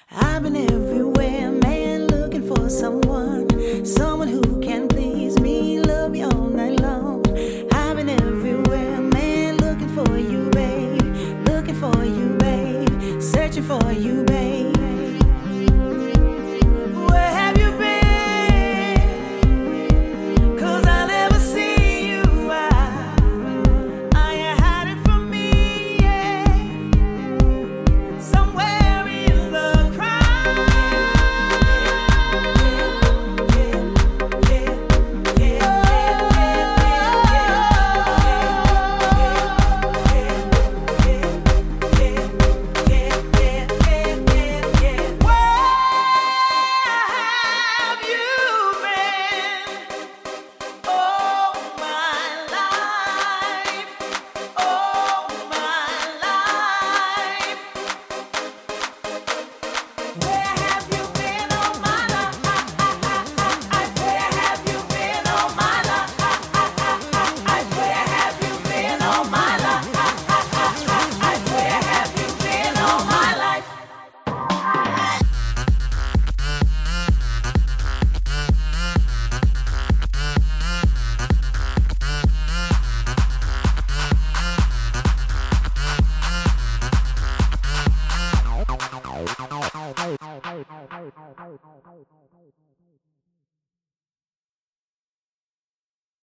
I've been everywhere, man, looking for someone who can please me, love me all night long. I've been everywhere, man, looking for you, babe, searching for you, babe.